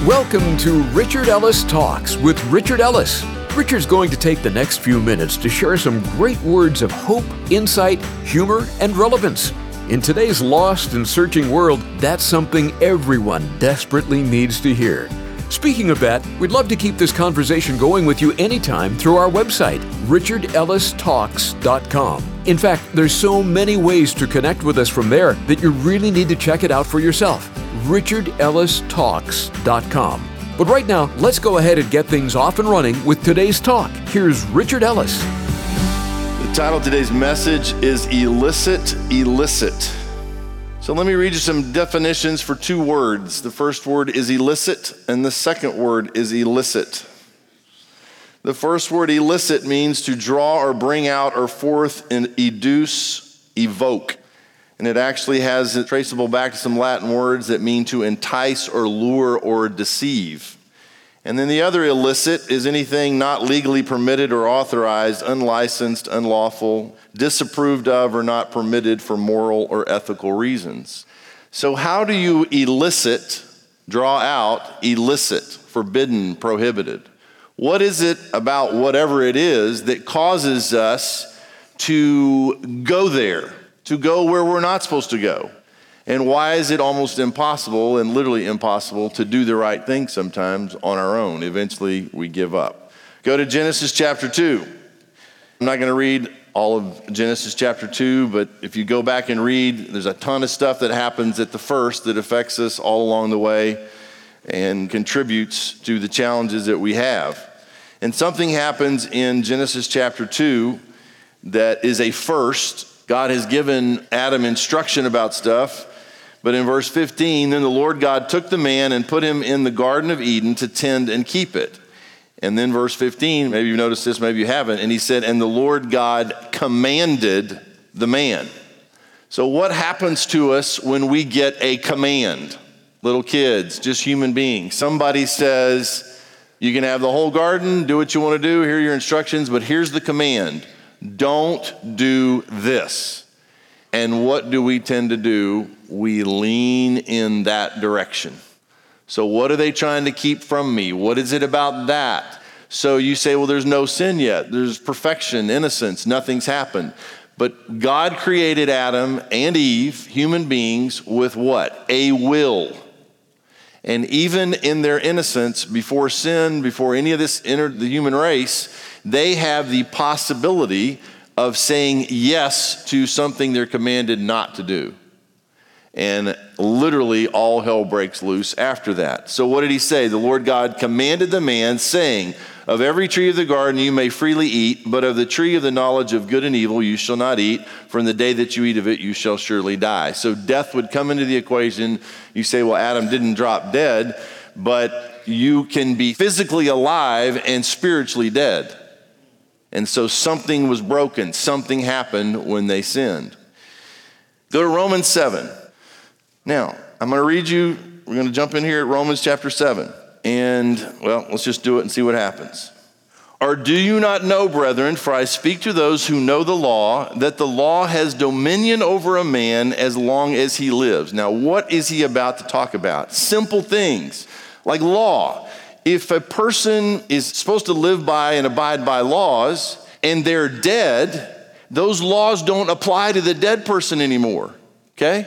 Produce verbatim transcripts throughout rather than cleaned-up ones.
Welcome to Richard Ellis Talks with Richard Ellis. Richard's going to take the next few minutes to share some great words of hope, insight, humor, and relevance. In today's lost and searching world, that's something everyone desperately needs to hear. Speaking of that, we'd love to keep this conversation going with you anytime through our website, richard ellis talks dot com. In fact, there's so many ways to connect with us from there that you really need to check it out for yourself, richard ellis talks dot com. But right now, let's go ahead and get things off and running with today's talk. Here's Richard Ellis. The title of today's message is Illicit, Illicit. So let me read you some definitions for two words. The first word is illicit, and the second word is illicit. The first word, illicit, means to draw or bring out or forth and educe, evoke. And it actually has it traceable back to some Latin words that mean to entice or lure or deceive. And then the other illicit is anything not legally permitted or authorized, unlicensed, unlawful, disapproved of, or not permitted for moral or ethical reasons. So how do you elicit, draw out, illicit, forbidden, prohibited? What is it about whatever it is that causes us to go there, to go where we're not supposed to go? And why is it almost impossible and literally impossible to do the right thing sometimes on our own? Eventually, we give up. Go to Genesis chapter two. I'm not going to read all of Genesis chapter two, but if you go back and read, there's a ton of stuff that happens at the first that affects us all along the way and contributes to the challenges that we have. And something happens in Genesis chapter two that is a first. God has given Adam instruction about stuff. But in verse fifteen, then the Lord God took the man and put him in the Garden of Eden to tend and keep it. And then verse fifteen, maybe you've noticed this, maybe you haven't. And he said, and the Lord God commanded the man. So what happens to us when we get a command? Little kids, just human beings. Somebody says, you can have the whole garden, do what you want to do, here are your instructions, but here's the command. Don't do this. And what do we tend to do? We lean in that direction. So what are they trying to keep from me? What is it about that? So you say, well, there's no sin yet. There's perfection, innocence, nothing's happened. But God created Adam and Eve, human beings, with what? A will. And even in their innocence, before sin, before any of this entered the human race, they have the possibility of saying yes to something they're commanded not to do. And literally all hell breaks loose after that. So what did he say? The Lord God commanded the man, saying, of every tree of the garden you may freely eat, but of the tree of the knowledge of good and evil you shall not eat, for in the day that you eat of it you shall surely die. So death would come into the equation. You say, well, Adam didn't drop dead, but you can be physically alive and spiritually dead. And so something was broken. Something happened when they sinned. Go to Romans seven. Now, I'm going to read you, we're going to jump in here at Romans chapter seven. And, well, let's just do it and see what happens. Or do you not know, brethren, for I speak to those who know the law, that the law has dominion over a man as long as he lives. Now, what is he about to talk about? Simple things like law. If a person is supposed to live by and abide by laws and they're dead, those laws don't apply to the dead person anymore, okay?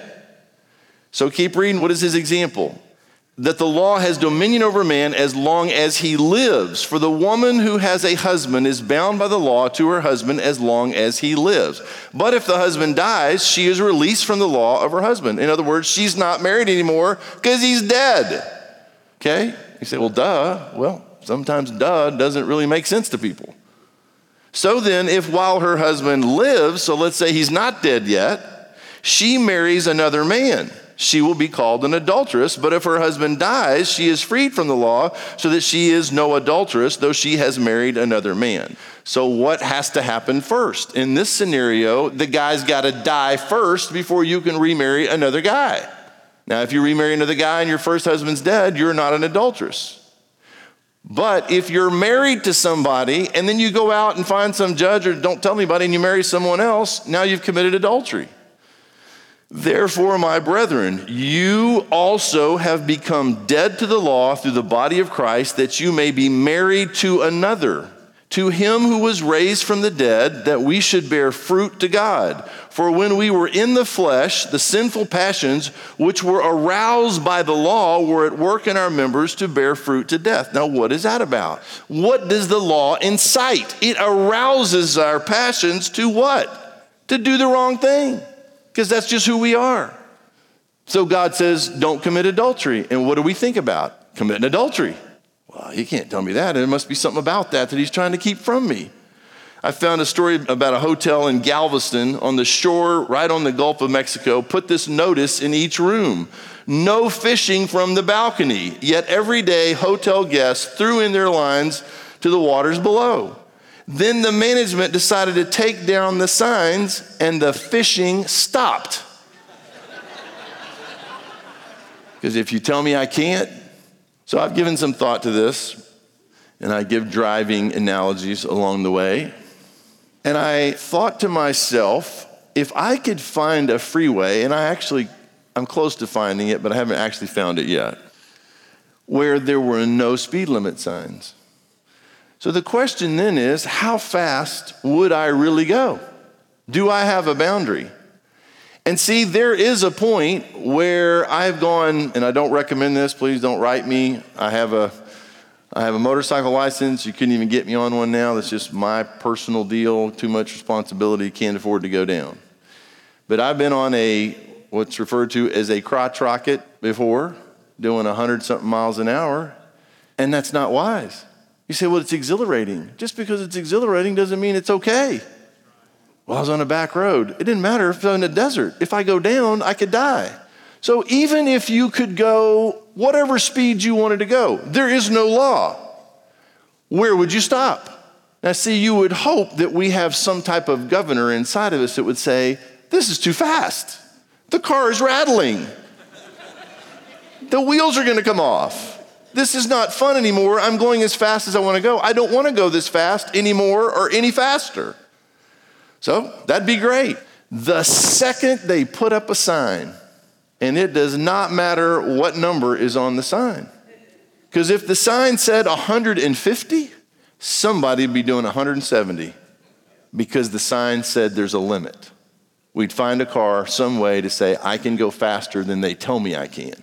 So keep reading. What is his example? That the law has dominion over man as long as he lives. For the woman who has a husband is bound by the law to her husband as long as he lives. But if the husband dies, she is released from the law of her husband. In other words, she's not married anymore because he's dead, okay? You say, well, duh. Well, sometimes duh doesn't really make sense to people. So then, if while her husband lives, so let's say he's not dead yet, she marries another man, she will be called an adulteress. But if her husband dies, she is freed from the law, so that she is no adulteress, though she has married another man. So what has to happen first? In this scenario, the guy's got to die first before you can remarry another guy. Now, if you remarry another guy and your first husband's dead, you're not an adulteress. But if you're married to somebody and then you go out and find some judge or don't tell anybody and you marry someone else, now you've committed adultery. Therefore, my brethren, you also have become dead to the law through the body of Christ, that you may be married to another, to him who was raised from the dead, that we should bear fruit to God. For when we were in the flesh, the sinful passions which were aroused by the law were at work in our members to bear fruit to death. Now, what is that about? What does the law incite? It arouses our passions to what? To do the wrong thing, because that's just who we are. So God says, don't commit adultery. And what do we think about? Committing adultery. Well, he can't tell me that. There must be something about that that he's trying to keep from me. I found a story about a hotel in Galveston on the shore right on the Gulf of Mexico. Put this notice in each room: no fishing from the balcony. Yet every day, hotel guests threw in their lines to the waters below. Then the management decided to take down the signs, and the fishing stopped. Because if you tell me I can't. So I've given some thought to this, and I give driving analogies along the way. And I thought to myself, if I could find a freeway, and I actually, I'm close to finding it, but I haven't actually found it yet, where there were no speed limit signs. So the question then is, how fast would I really go? Do I have a boundary? And see, there is a point where I've gone, and I don't recommend this, please don't write me. I have a I have a motorcycle license. You couldn't even get me on one now. That's just my personal deal. Too much responsibility, can't afford to go down. But I've been on a, what's referred to as a crotch rocket before, doing a hundred something miles an hour, and that's not wise. You say, well, it's exhilarating. Just because it's exhilarating doesn't mean it's okay. Well, I was on a back road. It didn't matter if I was in the desert. If I go down, I could die. So even if you could go whatever speed you wanted to go, there is no law. Where would you stop? Now, see, you would hope that we have some type of governor inside of us that would say, this is too fast. The car is rattling. The wheels are going to come off. This is not fun anymore. I'm going as fast as I want to go. I don't want to go this fast anymore or any faster. So that'd be great. The second they put up a sign, and it does not matter what number is on the sign. Because if the sign said one hundred fifty, somebody would be doing one hundred seventy because the sign said there's a limit. We'd find a car some way to say, I can go faster than they tell me I can.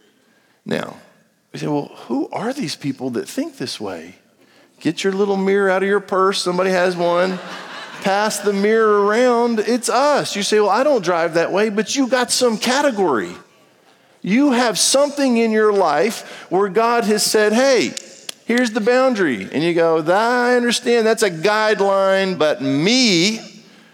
Now, we say, well, who are these people that think this way? Get your little mirror out of your purse. Somebody has one. Pass the mirror around. It's us. You say, well, I don't drive that way, but you got some category. You have something in your life where God has said, hey, here's the boundary. And you go, I understand that's a guideline, but me,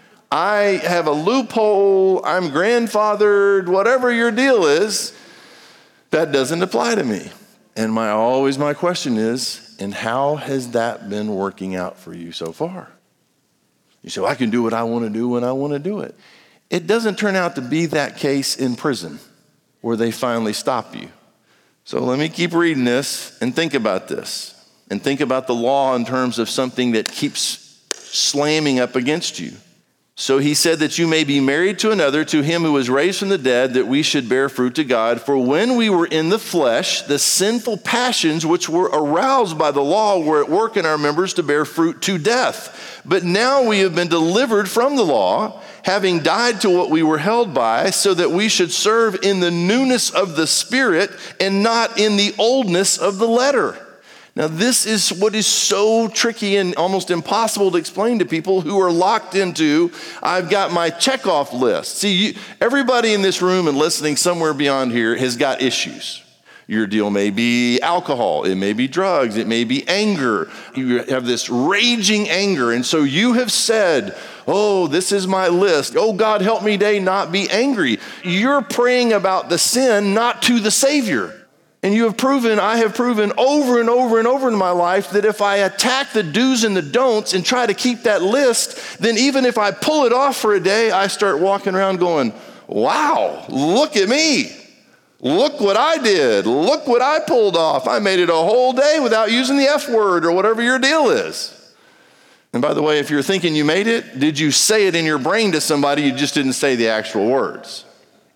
I have a loophole. I'm grandfathered, whatever your deal is, that doesn't apply to me. And my always my question is, and how has that been working out for you so far? You say, well, I can do what I want to do when I want to do it. It doesn't turn out to be that case in prison where they finally stop you. So let me keep reading this and think about this. And think about the law in terms of something that keeps slamming up against you. So he said that you may be married to another, to him who was raised from the dead, that we should bear fruit to God. For when we were in the flesh, the sinful passions which were aroused by the law were at work in our members to bear fruit to death. But now we have been delivered from the law, having died to what we were held by, so that we should serve in the newness of the Spirit and not in the oldness of the letter. Now, this is what is so tricky and almost impossible to explain to people who are locked into, I've got my checkoff list. See, you, everybody in this room and listening somewhere beyond here has got issues. Your deal may be alcohol, it may be drugs, it may be anger. You have this raging anger, and so you have said, oh, this is my list. Oh, God, help me today not be angry. You're praying about the sin, not to the Savior. And you have proven, I have proven over and over and over in my life that if I attack the do's and the don'ts and try to keep that list, then even if I pull it off for a day, I start walking around going, wow, look at me. Look what I did. Look what I pulled off. I made it a whole day without using the F word or whatever your deal is. And by the way, if you're thinking you made it, did you say it in your brain to somebody? You just didn't say the actual words.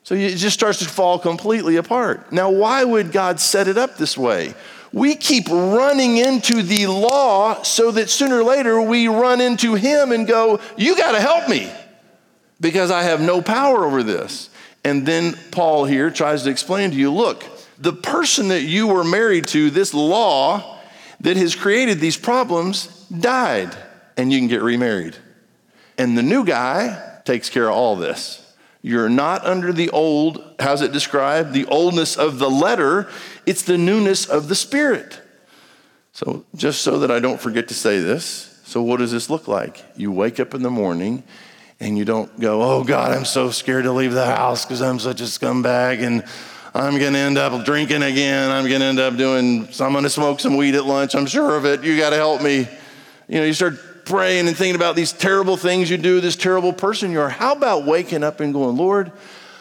So it just starts to fall completely apart. Now, why would God set it up this way? We keep running into the law so that sooner or later we run into him and go, you got to help me because I have no power over this. And then Paul here tries to explain to you, look, the person that you were married to, this law that has created these problems, died, and you can get remarried. And the new guy takes care of all this. You're not under the old, how's it described? The oldness of the letter. It's the newness of the Spirit. So just so that I don't forget to say this, so what does this look like? You wake up in the morning and you don't go, oh God, I'm so scared to leave the house because I'm such a scumbag and I'm going to end up drinking again. I'm going to end up doing, I'm going to smoke some weed at lunch. I'm sure of it. You got to help me. You know, you start praying and thinking about these terrible things you do, this terrible person you are. How about waking up and going, Lord,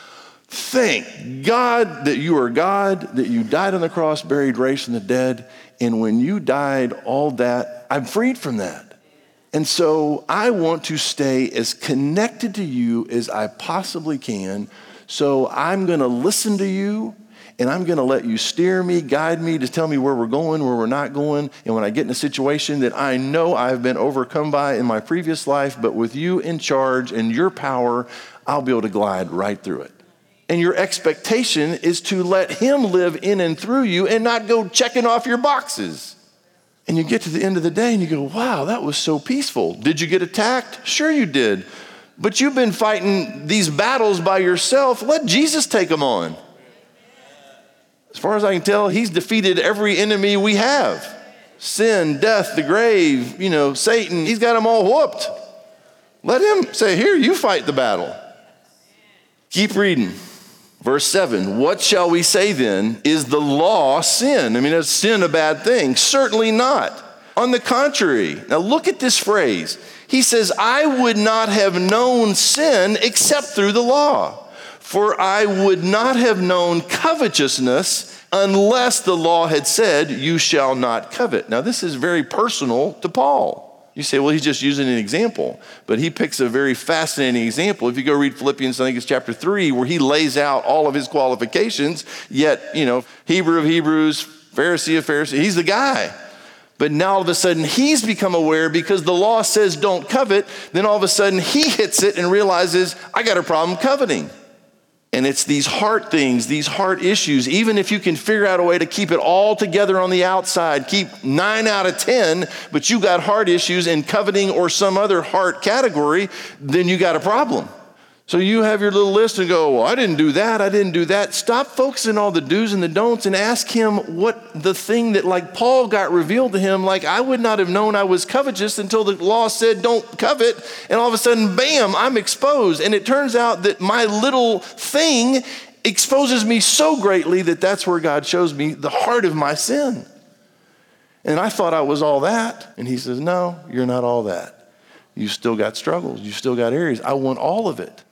thank God that you are God, that you died on the cross, buried, raised from the dead. And when you died, all that, I'm freed from that. And so I want to stay as connected to you as I possibly can. So I'm going to listen to you. And I'm going to let you steer me, guide me, to tell me where we're going, where we're not going. And when I get in a situation that I know I've been overcome by in my previous life, but with you in charge and your power, I'll be able to glide right through it. And your expectation is to let him live in and through you and not go checking off your boxes. And you get to the end of the day and you go, wow, that was so peaceful. Did you get attacked? Sure you did. But you've been fighting these battles by yourself. Let Jesus take them on. As far as I can tell, he's defeated every enemy we have. Sin, death, the grave, you know, Satan, he's got them all whooped. Let him say, here, you fight the battle. Keep reading. Verse seven, what shall we say then? Is the law sin? I mean, is sin a bad thing? Certainly not. On the contrary, now look at this phrase. He says, I would not have known sin except through the law. For I would not have known covetousness unless the law had said, you shall not covet. Now, this is very personal to Paul. You say, well, he's just using an example. But he picks a very fascinating example. If you go read Philippians, I think it's chapter three, where he lays out all of his qualifications. Yet, you know, Hebrew of Hebrews, Pharisee of Pharisees, he's the guy. But now all of a sudden he's become aware because the law says don't covet. Then all of a sudden he hits it and realizes, I got a problem coveting. And it's these heart things, these heart issues. Even if you can figure out a way to keep it all together on the outside, keep nine out of ten, but you got heart issues in coveting or some other heart category, then you got a problem. So you have your little list and go, well, I didn't do that, I didn't do that. Stop focusing on all the do's and the don'ts and ask him what the thing that, like Paul got revealed to him, like I would not have known I was covetous until the law said don't covet. And all of a sudden, bam, I'm exposed. And it turns out that my little thing exposes me so greatly that that's where God shows me the heart of my sin. And I thought I was all that. And he says, no, you're not all that. You still got struggles. You still got areas. I want all of it.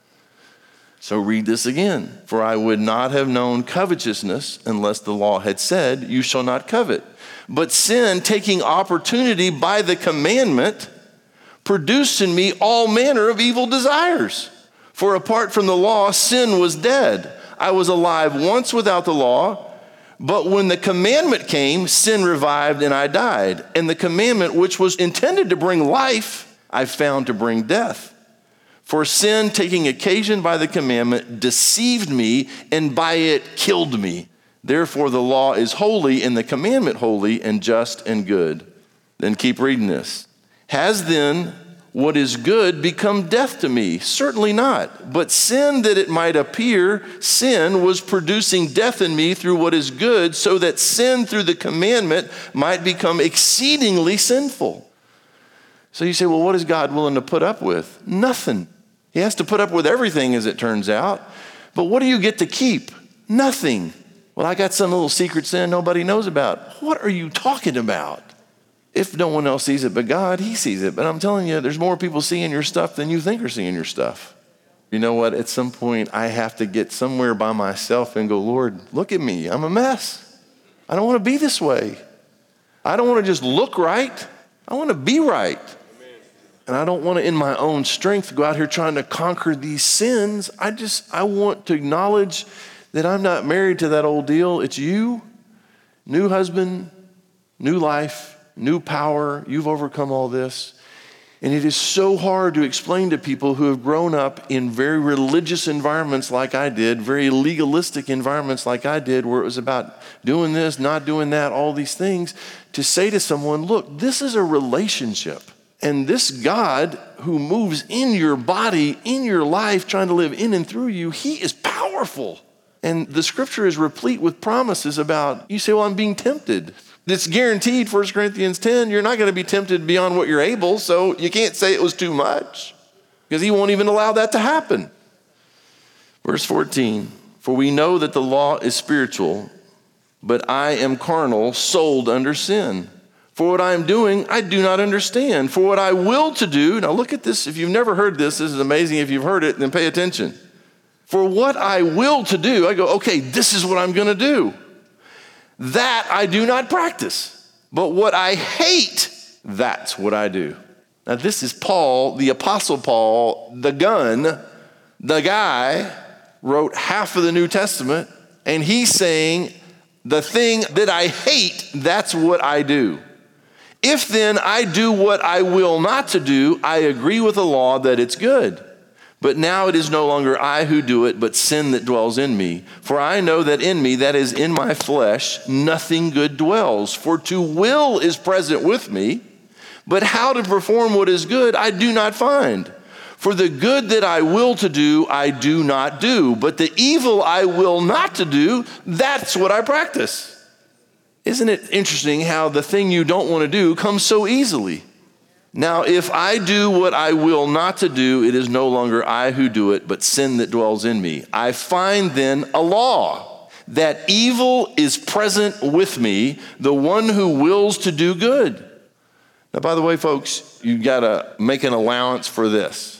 So read this again. For I would not have known covetousness unless the law had said, you shall not covet. But sin, taking opportunity by the commandment, produced in me all manner of evil desires. For apart from the law, sin was dead. I was alive once without the law, but when the commandment came, sin revived and I died. And the commandment, which was intended to bring life, I found to bring death. For sin, taking occasion by the commandment, deceived me, and by it killed me. Therefore the law is holy, and the commandment holy, and just and good. Then keep reading this. Has then what is good become death to me? Certainly not. But sin, that it might appear sin, was producing death in me through what is good, so that sin through the commandment might become exceedingly sinful. So you say, well, what is God willing to put up with? Nothing. He has to put up with everything, as it turns out. But what do you get to keep? Nothing. Well, I got some little secret sin nobody knows about. What are you talking about? If no one else sees it but God, he sees it. But I'm telling you, there's more people seeing your stuff than you think are seeing your stuff. You know what? At some point, I have to get somewhere by myself and go, Lord, look at me. I'm a mess. I don't want to be this way. I don't want to just look right. I want to be right. And I don't want to, in my own strength, go out here trying to conquer these sins. I just, I want to acknowledge that I'm not married to that old deal. It's you, new husband, new life, new power. You've overcome all this. And it is so hard to explain to people who have grown up in very religious environments like I did, very legalistic environments like I did, where it was about doing this, not doing that, all these things, to say to someone, look, this is a relationship. And this God who moves in your body, in your life, trying to live in and through you, he is powerful. And the scripture is replete with promises about, you say, well, I'm being tempted. It's guaranteed, First Corinthians ten, you're not going to be tempted beyond what you're able, so you can't say it was too much, because he won't even allow that to happen. Verse fourteen, for we know that the law is spiritual, but I am carnal, sold under sin. For what I am doing, I do not understand. For what I will to do, now look at this. If you've never heard this, this is amazing. If you've heard it, then pay attention. For what I will to do, I go, okay, this is what I'm going to do. That I do not practice. But what I hate, that's what I do. Now this is Paul, the Apostle Paul, the gun, the guy, wrote half of the New Testament, and he's saying, the thing that I hate, that's what I do. If then I do what I will not to do, I agree with the law that it's good. But now it is no longer I who do it, but sin that dwells in me. For I know that in me, that is in my flesh, nothing good dwells. For to will is present with me, but how to perform what is good I do not find. For the good that I will to do, I do not do. But the evil I will not to do, that's what I practice. Isn't it interesting how the thing you don't want to do comes so easily? Now, if I do what I will not to do, it is no longer I who do it, but sin that dwells in me. I find then a law, that evil is present with me, the one who wills to do good. Now, by the way, folks, you got to make an allowance for this.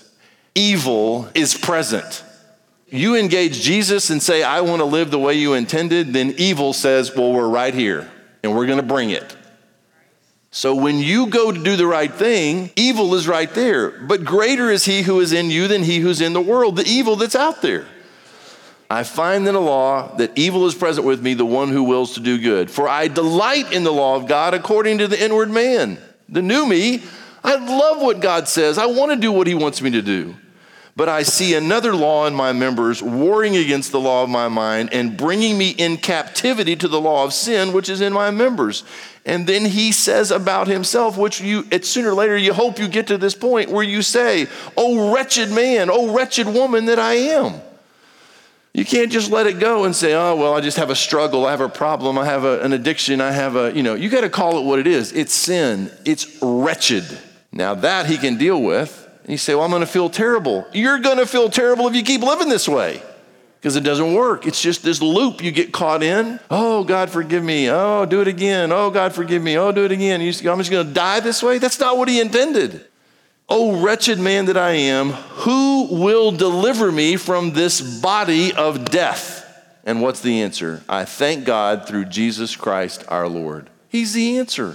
Evil is present. You engage Jesus and say, I want to live the way you intended, then evil says, well, we're right here, and we're going to bring it. So when you go to do the right thing, evil is right there. But greater is he who is in you than he who's in the world, the evil that's out there. I find in the law that evil is present with me, the one who wills to do good. For I delight in the law of God according to the inward man. The new me, I love what God says. I want to do what he wants me to do. But I see another law in my members, warring against the law of my mind and bringing me in captivity to the law of sin, which is in my members. And then he says about himself, which you, it's sooner or later, you hope you get to this point where you say, oh, wretched man, oh, wretched woman that I am. You can't just let it go and say, oh, well, I just have a struggle. I have a problem. I have a, an addiction. I have a, you know, you got to call it what it is. It's sin. It's wretched. Now that he can deal with. And you say, well, I'm going to feel terrible. You're going to feel terrible if you keep living this way, because it doesn't work. It's just this loop you get caught in. Oh, God, forgive me. Oh, do it again. Oh, God, forgive me. Oh, do it again. You say, I'm just going to die this way. That's not what he intended. Oh, wretched man that I am, who will deliver me from this body of death? And what's the answer? I thank God through Jesus Christ our Lord. He's the answer.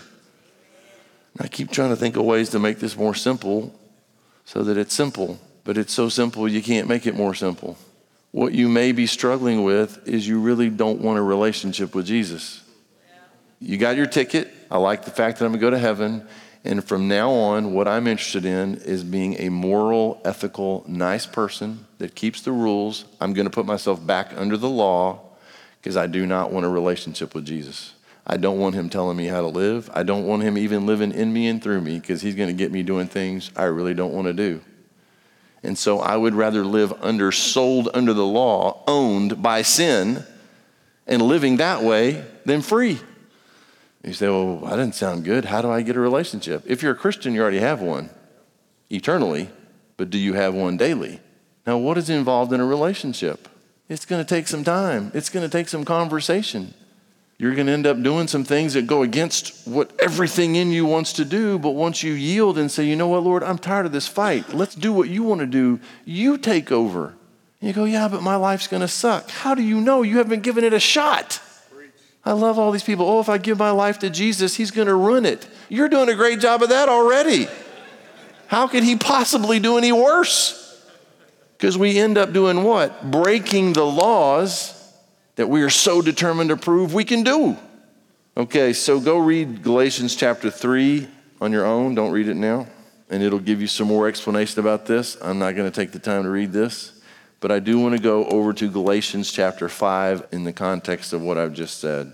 I keep trying to think of ways to make this more simple, so that it's simple, but it's so simple you can't make it more simple. What you may be struggling with is you really don't want a relationship with Jesus. You got your ticket. I like the fact that I'm gonna go to heaven, and from now on, what I'm interested in is being a moral, ethical, nice person that keeps the rules. I'm gonna put myself back under the law because I do not want a relationship with Jesus. I don't want him telling me how to live. I don't want him even living in me and through me, because he's going to get me doing things I really don't want to do. And so I would rather live under, sold under the law, owned by sin, and living that way than free. You say, well, that doesn't sound good. How do I get a relationship? If you're a Christian, you already have one eternally, but do you have one daily? Now, what is involved in a relationship? It's going to take some time. It's going to take some conversation. You're going to end up doing some things that go against what everything in you wants to do. But once you yield and say, you know what, Lord, I'm tired of this fight. Let's do what you want to do. You take over. And you go, yeah, but my life's going to suck. How do you know? You haven't given it a shot. I love all these people. Oh, if I give my life to Jesus, he's going to ruin it. You're doing a great job of that already. How could he possibly do any worse? Because we end up doing what? Breaking the laws that we are so determined to prove we can do. Okay, so go read Galatians chapter three on your own. Don't read it now. And it'll give you some more explanation about this. I'm not going to take the time to read this. But I do want to go over to Galatians chapter five in the context of what I've just said.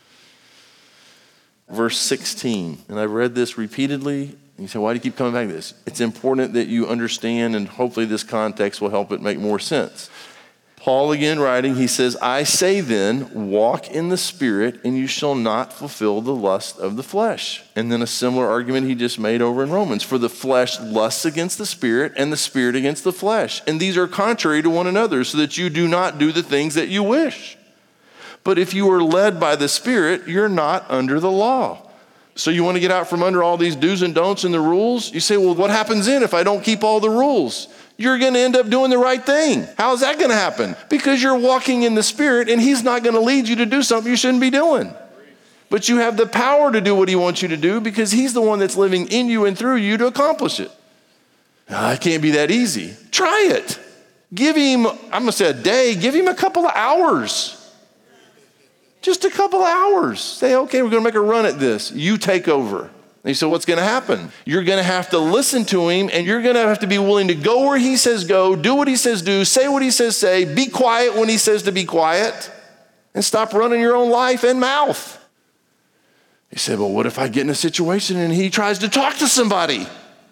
Verse sixteen. And I've read this repeatedly. And you say, why do you keep coming back to this? It's important that you understand, and hopefully this context will help it make more sense. Paul again writing, he says, I say then, walk in the Spirit, and you shall not fulfill the lust of the flesh. And then a similar argument he just made over in Romans. For the flesh lusts against the Spirit, and the Spirit against the flesh. And these are contrary to one another, so that you do not do the things that you wish. But if you are led by the Spirit, you're not under the law. So you want to get out from under all these do's and don'ts and the rules? You say, well, what happens then if I don't keep all the rules? You're going to end up doing the right thing. How's that going to happen? Because you're walking in the Spirit, and he's not going to lead you to do something you shouldn't be doing. But you have the power to do what he wants you to do because he's the one that's living in you and through you to accomplish it. Oh, it can't be that easy. Try it. Give him, I'm going to say a day, give him a couple of hours. Just a couple of hours. Say, okay, we're going to make a run at this. You take over. And you say, what's going to happen? You're going to have to listen to him, and you're going to have to be willing to go where he says go, do what he says do, say what he says say, be quiet when he says to be quiet, and stop running your own life and mouth. You say, well, what if I get in a situation and he tries to talk to somebody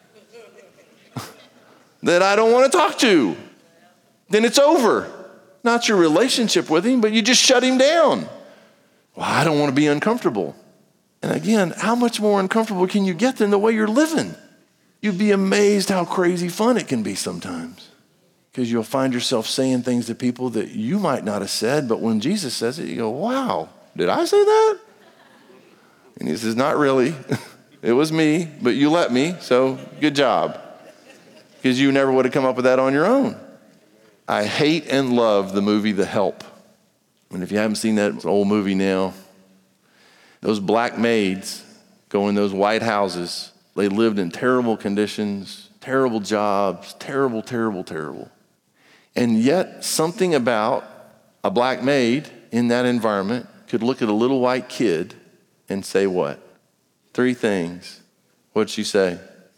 that I don't want to talk to? Then it's over. Not your relationship with him, but you just shut him down. Well, I don't want to be uncomfortable. And again, how much more uncomfortable can you get than the way you're living? You'd be amazed how crazy fun it can be sometimes. Because you'll find yourself saying things to people that you might not have said, but when Jesus says it, you go, wow, did I say that? And he says, not really. It was me, but you let me, so good job. Because you never would have come up with that on your own. I hate and love the movie The Help. And if you haven't seen that, it's an old movie now. Those black maids go in those white houses. They lived in terrible conditions, terrible jobs, terrible, terrible, terrible. And yet something about a black maid in that environment could look at a little white kid and say what? Three things. What'd she say?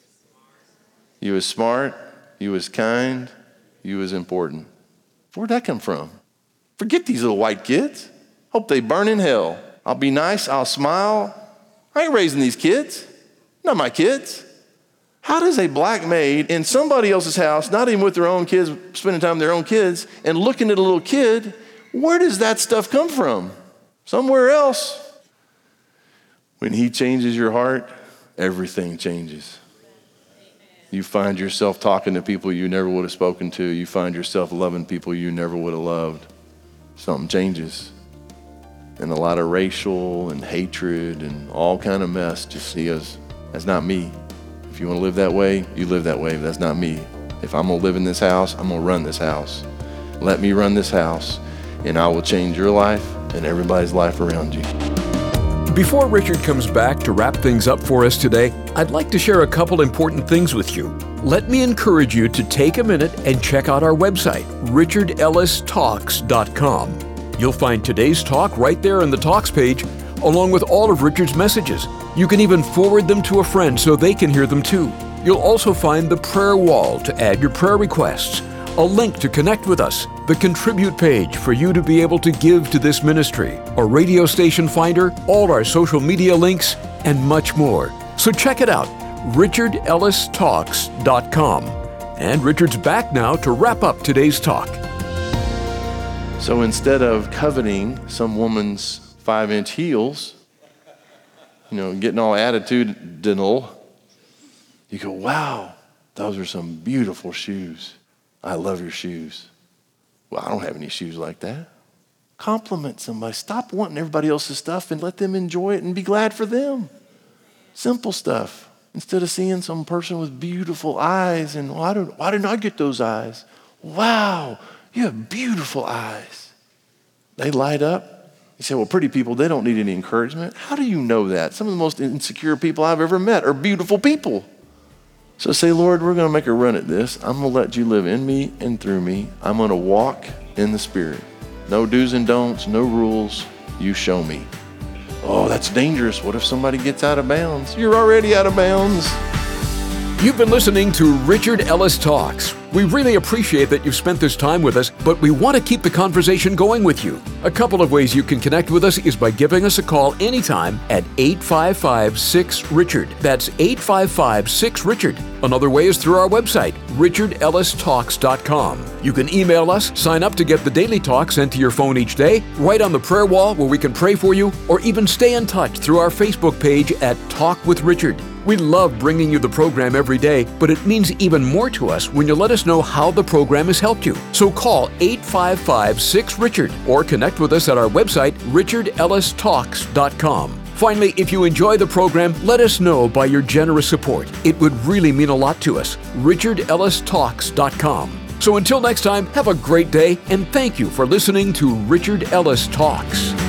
You was smart, you was kind, you was important. Where'd that come from? Forget these little white kids. Hope they burn in hell. I'll be nice, I'll smile. I ain't raising these kids. Not my kids. How does a black maid in somebody else's house, not even with their own kids, spending time with their own kids, and looking at a little kid, where does that stuff come from? Somewhere else. When he changes your heart, everything changes. You find yourself talking to people you never would have spoken to. You find yourself loving people you never would have loved. Something changes. And a lot of racial and hatred and all kind of mess. Just he goes, that's not me. If you want to live that way, you live that way. But that's not me. If I'm going to live in this house, I'm going to run this house. Let me run this house, and I will change your life and everybody's life around you. Before Richard comes back to wrap things up for us today, I'd like to share a couple important things with you. Let me encourage you to take a minute and check out our website, richard ellis talks dot com. You'll find today's talk right there in the Talks page, along with all of Richard's messages. You can even forward them to a friend so they can hear them too. You'll also find the prayer wall to add your prayer requests, a link to connect with us, the Contribute page for you to be able to give to this ministry, a radio station finder, all our social media links, and much more. So check it out, richard ellis talks dot com. And Richard's back now to wrap up today's talk. So instead of coveting some woman's five-inch heels, you know, getting all attitudinal, you go, wow, those are some beautiful shoes. I love your shoes. Well, I don't have any shoes like that. Compliment somebody. Stop wanting everybody else's stuff and let them enjoy it and be glad for them. Simple stuff. Instead of seeing some person with beautiful eyes and why, don't, why didn't I get those eyes? Wow, you have beautiful eyes. They light up. You say, well, pretty people, they don't need any encouragement. How do you know that? Some of the most insecure people I've ever met are beautiful people. So say, Lord, we're going to make a run at this. I'm going to let you live in me and through me. I'm going to walk in the Spirit. No do's and don'ts, no rules. You show me. Oh, that's dangerous. What if somebody gets out of bounds? You're already out of bounds. You've been listening to Richard Ellis Talks. We really appreciate that you've spent this time with us, but we want to keep the conversation going with you. A couple of ways you can connect with us is by giving us a call anytime at eight five five, six, Richard. That's eight five five, six, Richard. Another way is through our website, richard ellis talks dot com. You can email us, sign up to get the daily talk sent to your phone each day, write on the prayer wall where we can pray for you, or even stay in touch through our Facebook page at Talk with Richard. We love bringing you the program every day, but it means even more to us when you let us know how the program has helped you. So call eight five five, six, Richard or connect with us at our website, richard ellis talks dot com. Finally, if you enjoy the program, let us know by your generous support. It would really mean a lot to us. richard ellis talks dot com. So until next time, have a great day, and thank you for listening to Richard Ellis Talks.